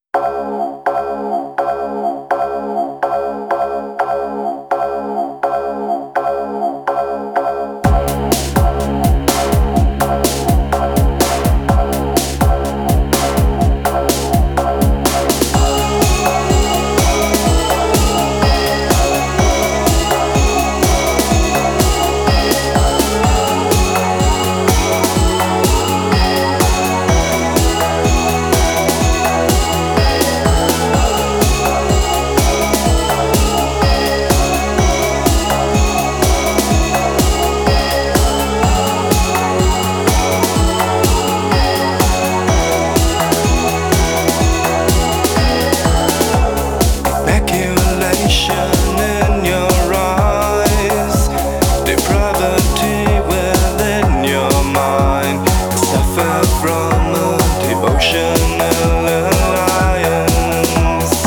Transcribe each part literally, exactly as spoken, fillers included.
In your eyes, depravity within your mind, suffer from a devotional alliance.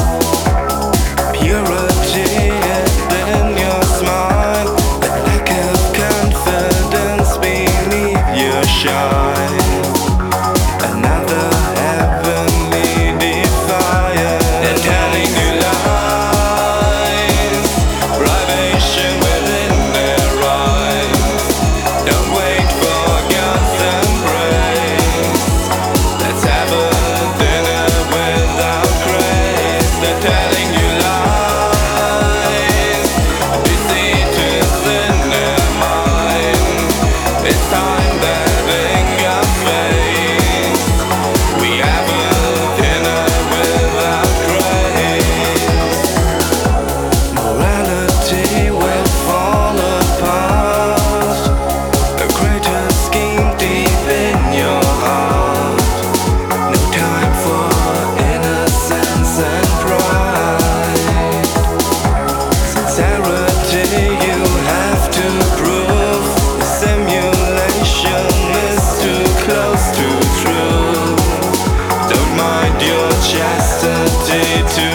Purity within your smile, but lack of confidence beneath your shine. Another heavenly defiance, and telling you lies, privation within their eyes. Don't wait for God's embrace. Let's have a dinner without grace. They're telling you lies, deceit is in their mind. It's time that in your face we have a dinner without grace. Morality will fall apart. A greater scheme deep in your heart. No time for innocence and pride. Sincerity you have to prove. The simulation is too close to truth. Don't mind your chastity too